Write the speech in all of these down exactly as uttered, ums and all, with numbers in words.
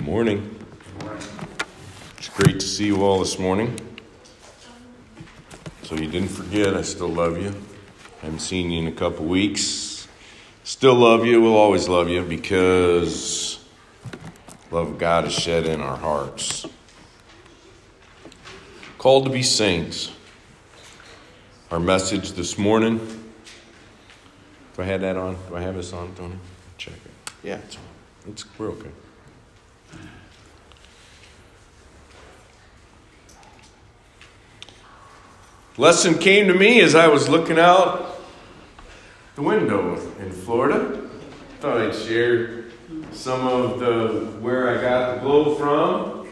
morning. It's great to see you all this morning. So you didn't forget, I still love you. Haven't seen you in a couple weeks. Still love you, we'll always love you because love of God is shed in our hearts. Called to be saints. Our message this morning. Do I have that on? Do I have this on, Tony? Check it. Yeah, it's on. It's, we're okay. Lesson came to me as I was looking out the window in Florida. Thought I'd share some of the where I got the glow from.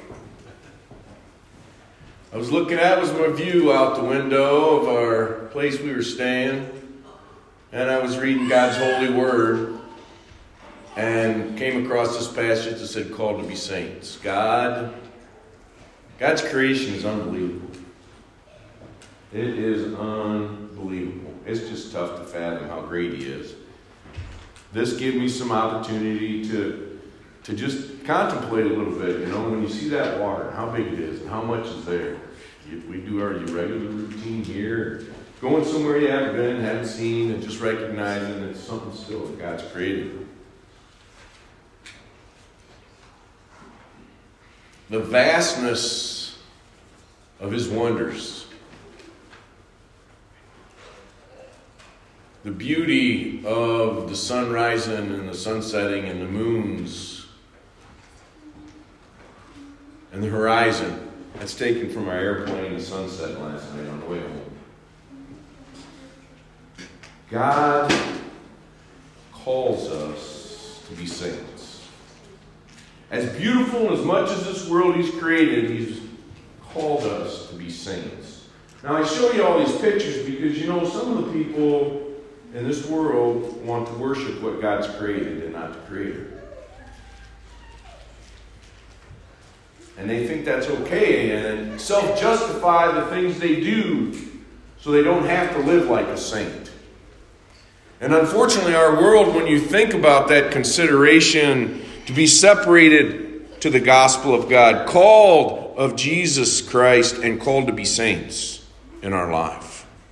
I was looking at was my view out the window of our place we were staying, and I was reading God's holy word, and came across this passage that said, "Called to be saints." God, God's creation is unbelievable. It is unbelievable. It's just tough to fathom how great He is. This gave me some opportunity to, to just contemplate a little bit. You know, when you see that water, how big it is and how much is there. We do our regular routine here, going somewhere you haven't been, haven't seen, and just recognizing that it's something still that God's created. The vastness of His wonders. The beauty of the sun rising and the sun setting and the moons and the horizon. That's taken from our airplane the sunset last night on the way home. God calls us to be saints. As beautiful and as much as this world He's created, He's called us to be saints. Now I show you all these pictures because, you know, some of the people in this world want to worship what God's created and not the Creator. And they think that's okay and self-justify the things they do so they don't have to live like a saint. And unfortunately, our world, when you think about that consideration to be separated to the gospel of God, called of Jesus Christ and called to be saints in our life.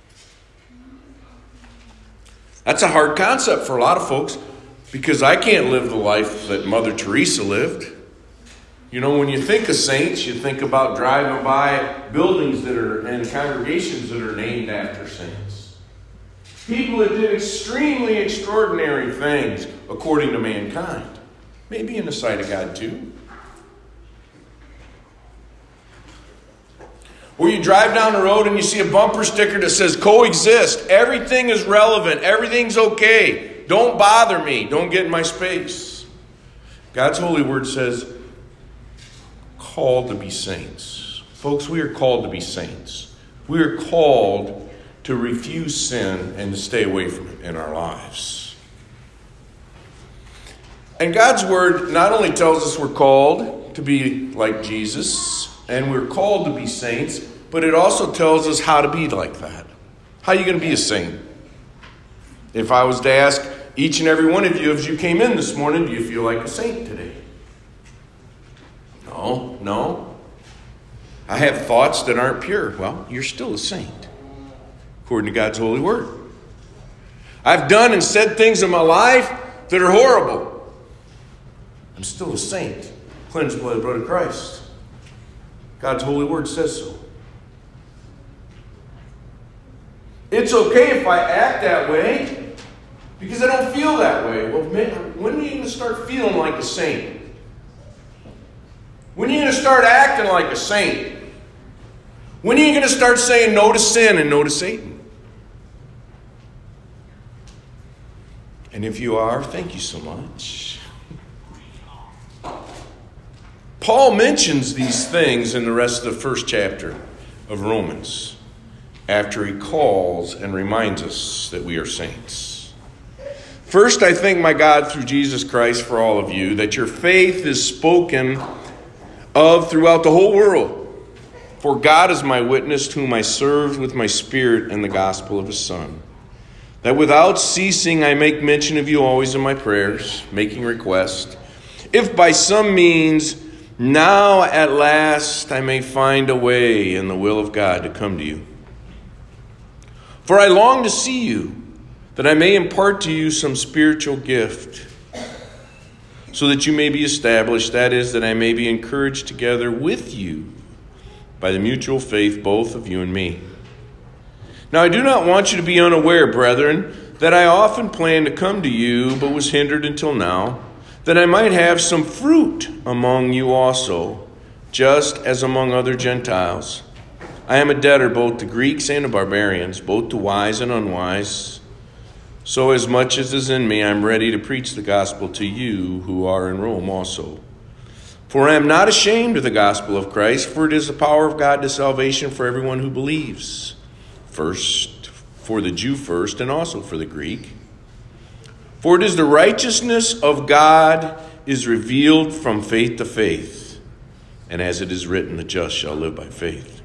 That's a hard concept for a lot of folks because I can't live the life that Mother Teresa lived. You know, when you think of saints, you think about driving by buildings that are and congregations that are named after saints. People that did extremely extraordinary things according to mankind. Maybe in the sight of God too. Or you drive down the road and you see a bumper sticker that says coexist. Everything is relevant. Everything's okay. Don't bother me. Don't get in my space. God's holy word says called to be saints. Folks, we are called to be saints. We are called to refuse sin and to stay away from it in our lives. And God's word not only tells us we're called to be like Jesus, and we're called to be saints, but it also tells us how to be like that. How are you going to be a saint? If I was to ask each and every one of you as you came in this morning, do you feel like a saint today? No, no. I have thoughts that aren't pure. Well, you're still a saint, according to God's holy word. I've done and said things in my life that are horrible. I'm still a saint, cleansed by the blood of Christ. God's holy word says so. It's okay if I act that way because I don't feel that way. Well, man, when are you going to start feeling like a saint? When are you going to start acting like a saint? When are you going to start saying no to sin and no to Satan? And if you are, thank you so much. Paul mentions these things in the rest of the first chapter of Romans after he calls and reminds us that we are saints. First, I thank my God through Jesus Christ for all of you that your faith is spoken of throughout the whole world. For God is my witness, whom I serve with my spirit and the gospel of His Son, that without ceasing I make mention of you always in my prayers, making request, if by some means Now at last I may find a way in the will of God to come to you. For I long to see you, that I may impart to you some spiritual gift, so that you may be established, that is, that I may be encouraged together with you by the mutual faith, both of you and me. Now I do not want you to be unaware, brethren, that I often planned to come to you, but was hindered until now, that I might have some fruit among you also, just as among other Gentiles. I am a debtor both to Greeks and to barbarians, both to wise and unwise. So as much as is in me, I am ready to preach the gospel to you who are in Rome also. For I am not ashamed of the gospel of Christ, for it is the power of God to salvation for everyone who believes. First, for the Jew first, and also for the Greek. For it is the righteousness of God is revealed from faith to faith. And as it is written, the just shall live by faith.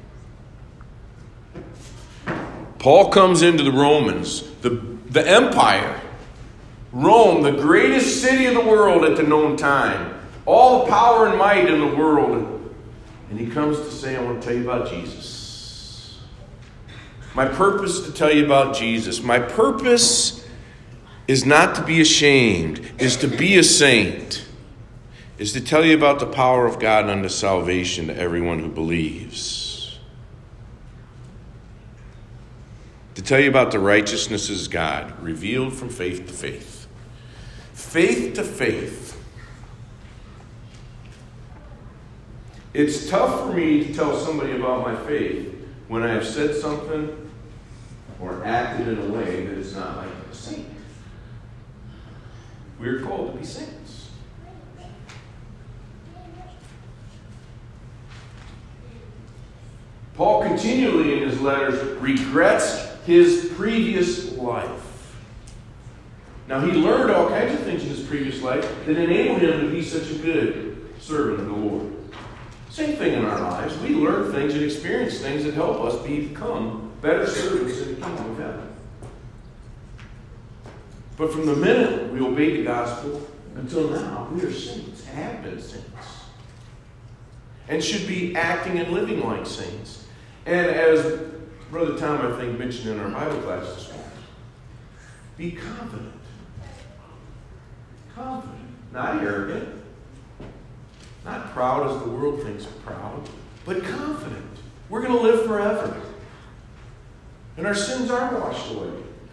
Paul comes into the Romans, the, the empire, Rome, the greatest city of the world at the known time. All the power and might in the world. And he comes to say, I want to tell you about Jesus. My purpose is to tell you about Jesus. My purpose is not to be ashamed, is to be a saint, is to tell you about the power of God unto salvation to everyone who believes. To tell you about the righteousness of God revealed from faith to faith. Faith to faith. It's tough for me to tell somebody about my faith when I have said something or acted in a way that is not like a saint. We're called to be saints. Paul continually in his letters regrets his previous life. Now he learned all kinds of things in his previous life that enabled him to be such a good servant of the Lord. Same thing in our lives. We learn things and experience things that help us become better servants in the kingdom of heaven. But from the minute we obeyed the gospel until now, we are saints, have been saints, and should be acting and living like saints. And as Brother Tom, I think, mentioned in our Bible class this morning, be confident. Confident, not arrogant, not proud as the world thinks proud, but confident. We're going to live forever. And our sins are washed away.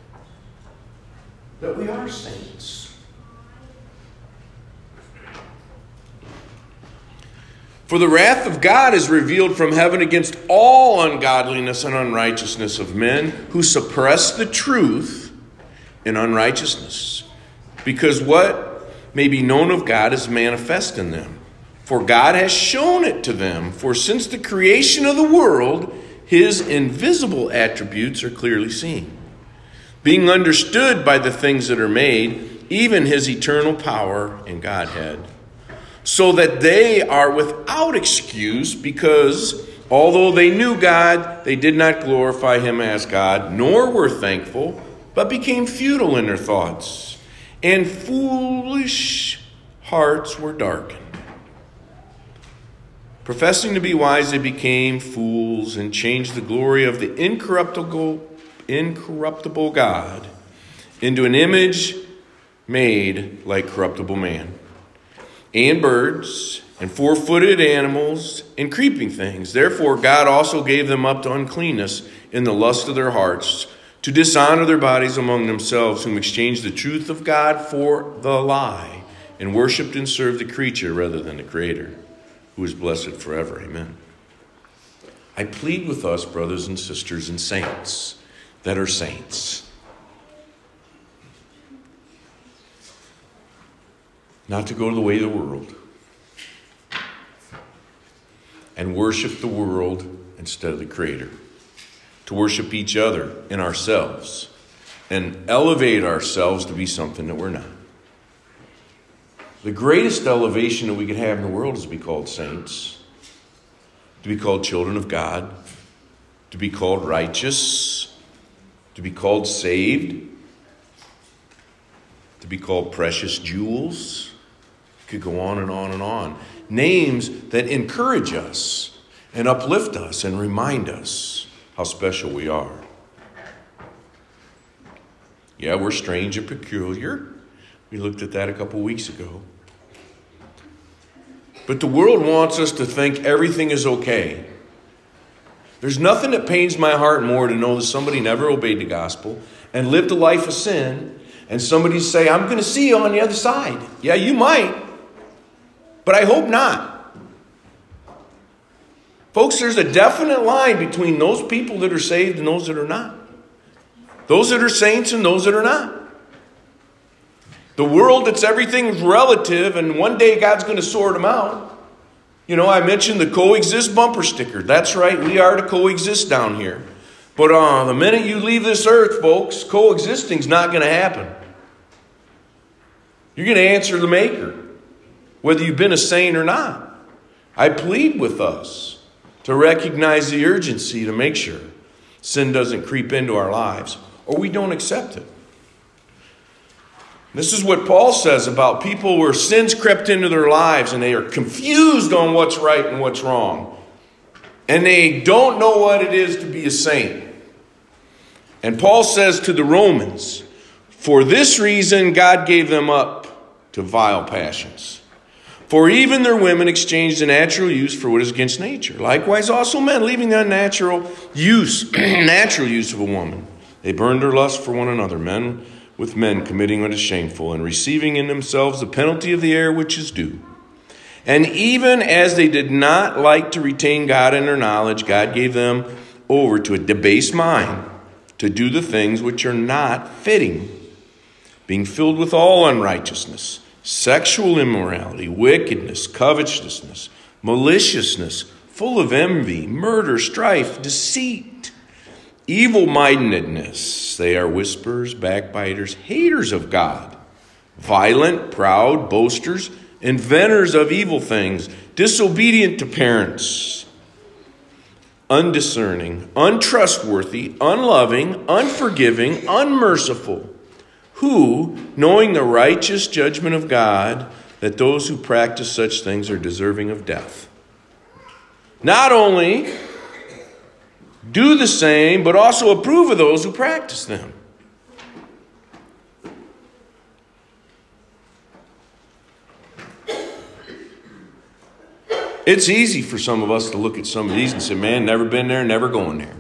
That we are saints. For the wrath of God is revealed from heaven against all ungodliness and unrighteousness of men who suppress the truth in unrighteousness. Because what may be known of God is manifest in them. For God has shown it to them. For since the creation of the world, his invisible attributes are clearly seen, being understood by the things that are made, even his eternal power and Godhead, so that they are without excuse, because although they knew God, they did not glorify him as God, nor were thankful, but became futile in their thoughts, and foolish hearts were darkened. Professing to be wise, they became fools and changed the glory of the incorruptible incorruptible God into an image made like corruptible man, and birds, and four-footed animals, and creeping things. Therefore God also gave them up to uncleanness in the lust of their hearts, to dishonor their bodies among themselves, whom exchanged the truth of God for the lie, and worshipped and served the creature rather than the Creator, who is blessed forever. Amen. I plead with us, brothers and sisters and saints, that are saints, not to go to the way of the world and worship the world instead of the Creator, to worship each other and ourselves and elevate ourselves to be something that we're not. The greatest elevation that we could have in the world is to be called saints, to be called children of God, to be called righteous, to be called saved, to be called precious jewels, Could go on and on and on. Names that encourage us and uplift us and remind us how special we are. Yeah, we're strange and peculiar. We looked at that a couple weeks ago. But the world wants us to think everything is okay. There's nothing that pains my heart more to know that somebody never obeyed the gospel and lived a life of sin, and somebody say, I'm going to see you on the other side. Yeah, you might. But I hope not. Folks, there's a definite line between those people that are saved and those that are not. Those that are saints and those that are not. The world, that's everything's relative, and one day God's going to sort them out. You know, I mentioned the coexist bumper sticker. That's right, we are to coexist down here. But uh, the minute you leave this earth, folks, coexisting's not going to happen. You're going to answer the Maker, whether you've been a saint or not. I plead with us to recognize the urgency to make sure sin doesn't creep into our lives or we don't accept it. This is what Paul says about people where sin's crept into their lives and they are confused on what's right and what's wrong. And they don't know what it is to be a saint. And Paul says to the Romans, for this reason God gave them up to vile passions. For even their women exchanged the natural use for what is against nature. Likewise also men, leaving the unnatural use, natural use of a woman. They burned their lust for one another, men with men committing what is shameful, and receiving in themselves the penalty of the error which is due. And even as they did not like to retain God in their knowledge, God gave them over to a debased mind to do the things which are not fitting, being filled with all unrighteousness, sexual immorality, wickedness, covetousness, maliciousness, full of envy, murder, strife, deceit, evil-mindedness. They are whisperers, backbiters, haters of God, violent, proud, boasters, inventors of evil things, disobedient to parents, undiscerning, untrustworthy, unloving, unforgiving, unmerciful, who, knowing the righteous judgment of God, that those who practice such things are deserving of death. Not only do the same, but also approve of those who practice them. It's easy for some of us to look at some of these and say, man, never been there, never going there.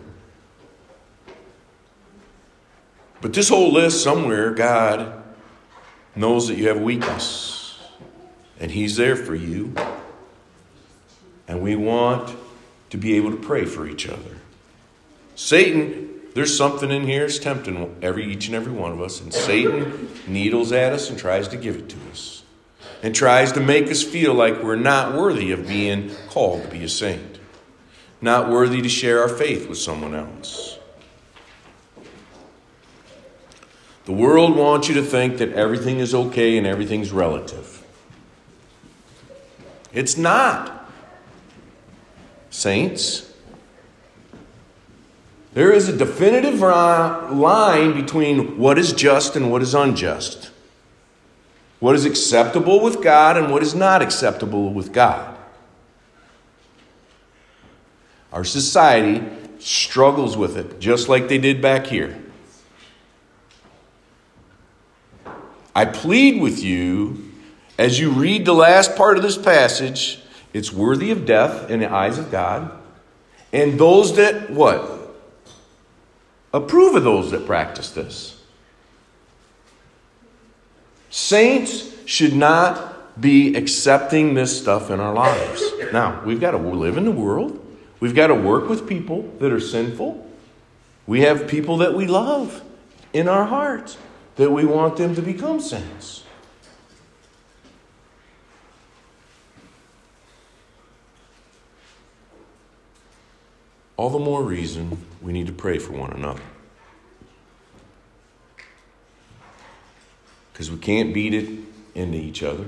But this whole list, somewhere, God knows that you have weakness. And He's there for you. And we want to be able to pray for each other. Satan, there's something in here that's tempting every, each and every one of us. And Satan needles at us and tries to give it to us. And tries to make us feel like we're not worthy of being called to be a saint. Not worthy to share our faith with someone else. The world wants you to think that everything is okay and everything's relative. It's not. Saints, there is a definitive line between what is just and what is unjust. What is acceptable with God and what is not acceptable with God. Our society struggles with it, just like they did back here. I plead with you, as you read the last part of this passage, it's worthy of death in the eyes of God. And those that, what? Approve of those that practice this. Saints should not be accepting this stuff in our lives. Now, we've got to live in the world. We've got to work with people that are sinful. We have people that we love in our hearts, that we want them to become saints. All the more reason we need to pray for one another. Because we can't beat it into each other.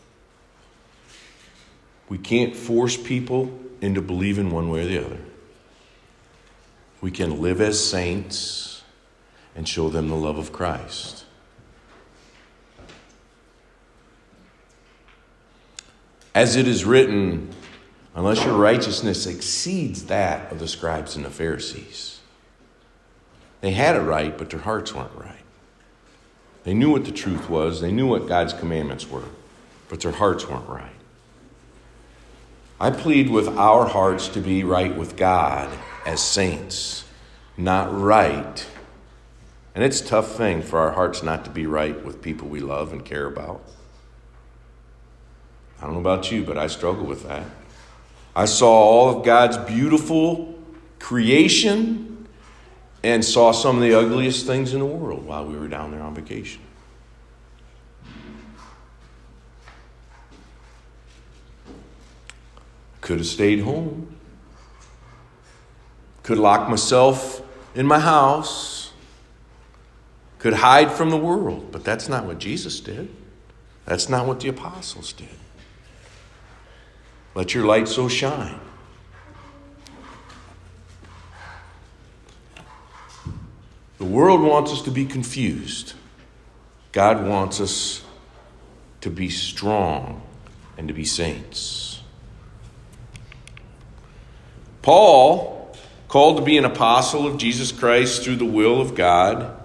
We can't force people into believing one way or the other. We can live as saints and show them the love of Christ. As it is written, unless your righteousness exceeds that of the scribes and the Pharisees. They had it right, but their hearts weren't right. They knew what the truth was. They knew what God's commandments were, but their hearts weren't right. I plead with our hearts to be right with God as saints, not right. And it's a tough thing for our hearts not to be right with people we love and care about. I don't know about you, but I struggle with that. I saw all of God's beautiful creation and saw some of the ugliest things in the world while we were down there on vacation. Could have stayed home. Could lock myself in my house. Could hide from the world. But that's not what Jesus did. That's not what the apostles did. Let your light so shine. The world wants us to be confused. God wants us to be strong and to be saints. Paul, called to be an apostle of Jesus Christ through the will of God,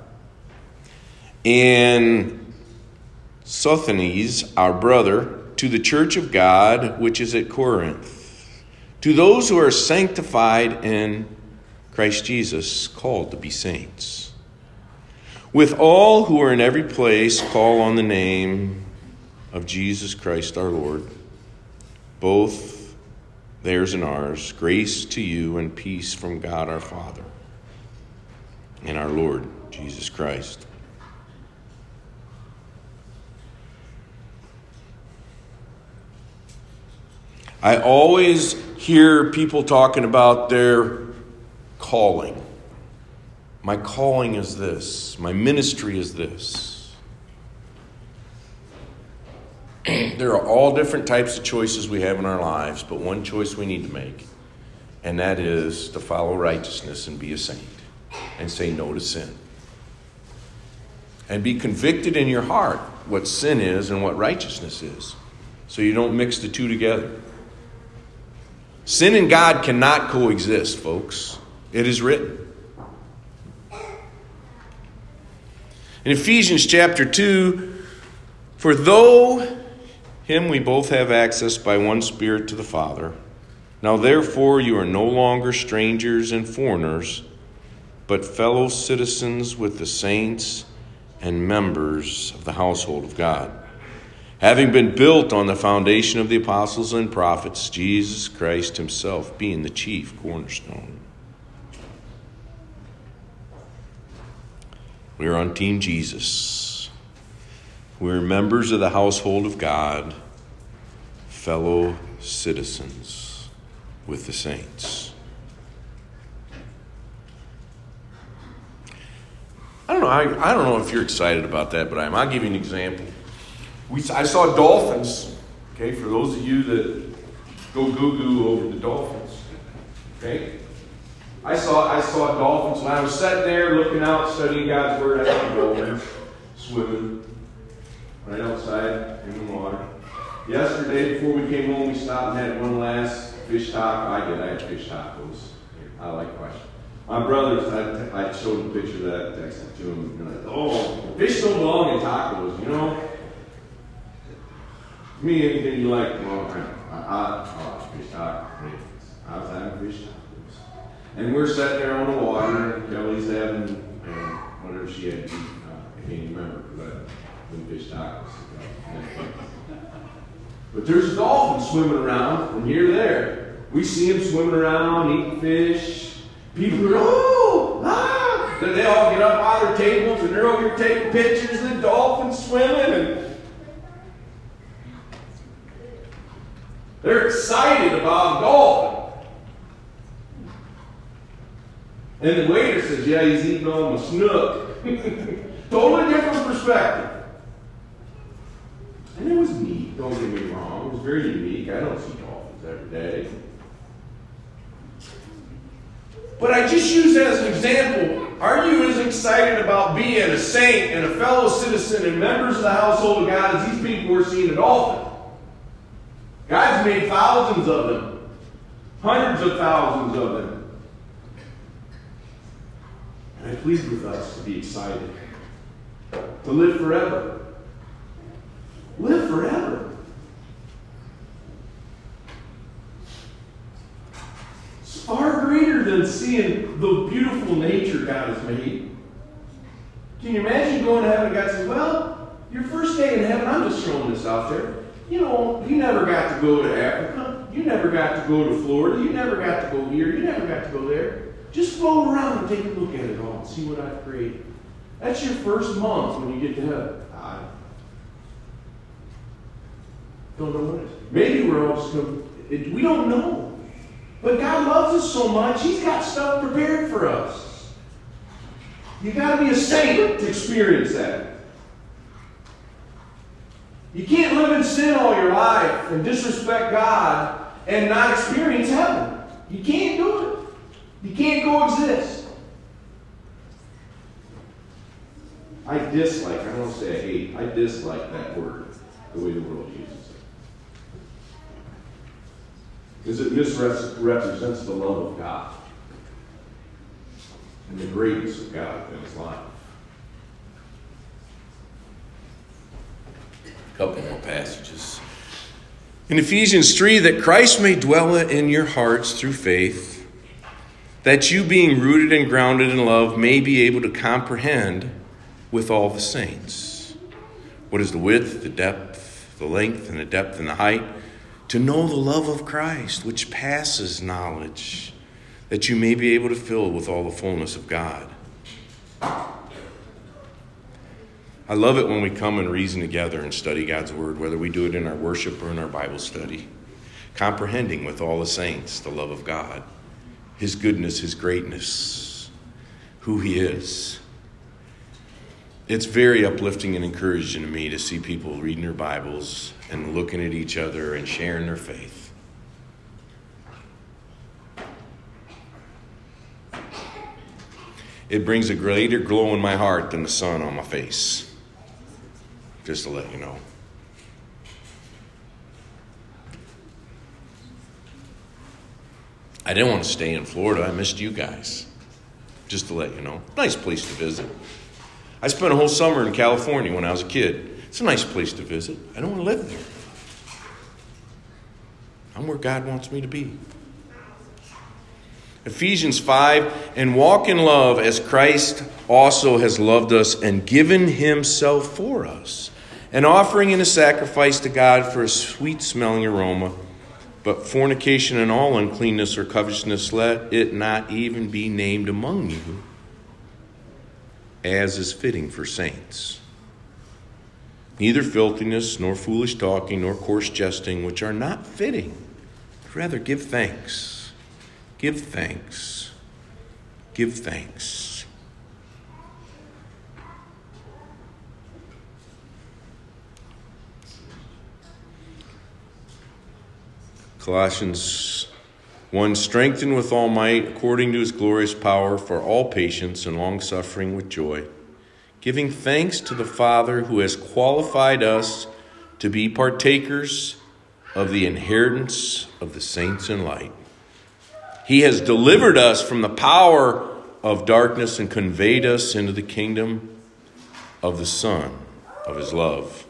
and Sosthenes, our brother, to the church of God which is at Corinth, to those who are sanctified in Christ Jesus, called to be saints. With all who are in every place, call on the name of Jesus Christ our Lord, both theirs and ours. Grace to you and peace from God our Father and our Lord Jesus Christ. I always hear people talking about their calling. My calling is this. My ministry is this. There are all different types of choices we have in our lives, but one choice we need to make, and that is to follow righteousness and be a saint and say no to sin. And be convicted in your heart what sin is and what righteousness is, so you don't mix the two together. Sin and God cannot coexist, folks. It is written. In Ephesians chapter two, for though him we both have access by one Spirit to the Father, now therefore you are no longer strangers and foreigners, but fellow citizens with the saints and members of the household of God, having been built on the foundation of the apostles and prophets, Jesus Christ himself being the chief cornerstone. We are on Team Jesus. We are members of the household of God, fellow citizens with the saints. I don't know. I, I don't know if you're excited about that, but I am. I'll give you an example. We, I saw dolphins, okay, for those of you that go goo-goo over the dolphins, okay? I saw I saw dolphins when I was sitting there looking out, studying God's Word. I saw dolphins swimming right outside in the water. Yesterday, before we came home, we stopped and had one last fish taco. I did. I had fish tacos. I like fish. My brothers, I, I showed him a picture of that, texted to him. And I, oh, fish don't belong in tacos, you know? Me, anything you like, well, I, I, I fish tacos. I was having fish tacos. And we're sitting there on the water, and Kelly's having uh, whatever she had to eat. Uh, I can't even remember, but when fish tacos. But there's dolphins swimming around from here to there. We see them swimming around, eating fish. People are, oh, ah! Then they all get up on their tables, and they're over here taking pictures of the dolphins swimming, and they're excited about a dolphin. And the waiter says, yeah, he's eating all my snook. Totally different perspective. And it was neat, don't get me wrong. It was very unique. I don't see dolphins every day. But I just use that as an example. Are you as excited about being a saint and a fellow citizen and members of the household of God as these people were seeing a dolphin? God's made thousands of them. Hundreds of thousands of them. And I plead with us to be excited. To live forever. Live forever. It's far greater than seeing the beautiful nature God has made. Can you imagine going to heaven and God says, well, your first day in heaven, I'm just throwing this out there. You know, you never got to go to Africa. You never got to go to Florida. You never got to go here. You never got to go there. Just float around and take a look at it all and see what I've created. That's your first month when you get to heaven. I don't know what it is. Maybe we're all just going to, we don't know. But God loves us so much, He's got stuff prepared for us. You got to be a saint to experience that. You can't live in sin all your life and disrespect God and not experience heaven. You can't do it. You can't coexist. I dislike, I don't want to say I hate, I dislike that word, the way the world uses it. Because it misrepresents the love of God and the greatness of God in His life. A couple more passages. In Ephesians three, that Christ may dwell in your hearts through faith, that you being rooted and grounded in love may be able to comprehend with all the saints what is the width, the depth, the length, and the depth and the height, to know the love of Christ, which passes knowledge, that you may be able to fill with all the fullness of God. I love it when we come and reason together and study God's Word, whether we do it in our worship or in our Bible study, comprehending with all the saints the love of God, His goodness, His greatness, who He is. It's very uplifting and encouraging to me to see people reading their Bibles and looking at each other and sharing their faith. It brings a greater glow in my heart than the sun on my face. Just to let you know. I didn't want to stay in Florida. I missed you guys. Just to let you know. Nice place to visit. I spent a whole summer in California when I was a kid. It's a nice place to visit. I don't want to live there. I'm where God wants me to be. Ephesians five, and walk in love as Christ also has loved us and given Himself for us, an offering and a sacrifice to God for a sweet-smelling aroma. But fornication and all uncleanness or covetousness, let it not even be named among you, as is fitting for saints. Neither filthiness, nor foolish talking, nor coarse jesting, which are not fitting. Rather give thanks. Give thanks. Give thanks. Colossians one, strengthened with all might according to His glorious power for all patience and long-suffering with joy, giving thanks to the Father who has qualified us to be partakers of the inheritance of the saints in light. He has delivered us from the power of darkness and conveyed us into the kingdom of the Son of His love.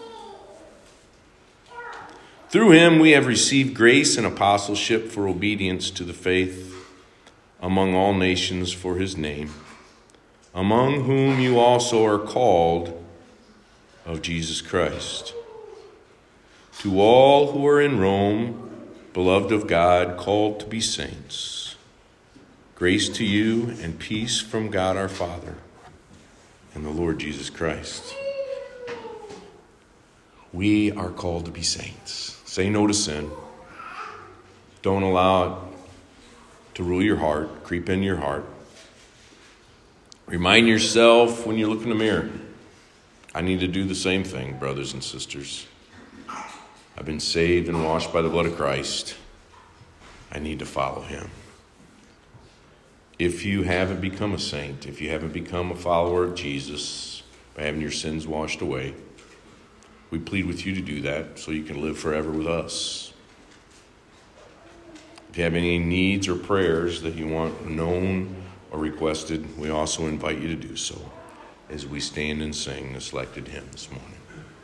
Through Him we have received grace and apostleship for obedience to the faith among all nations for His name, among whom you also are called of Jesus Christ. To all who are in Rome, beloved of God, called to be saints, grace to you and peace from God our Father and the Lord Jesus Christ. We are called to be saints. Say no to sin. Don't allow it to rule your heart, creep in your heart. Remind yourself when you look in the mirror, I need to do the same thing, brothers and sisters. I've been saved and washed by the blood of Christ. I need to follow Him. If you haven't become a saint, if you haven't become a follower of Jesus by having your sins washed away, We plead with you to do that so you can live forever with us. If you have any needs or prayers that you want known or requested, we also invite you to do so as we stand and sing the selected hymn this morning.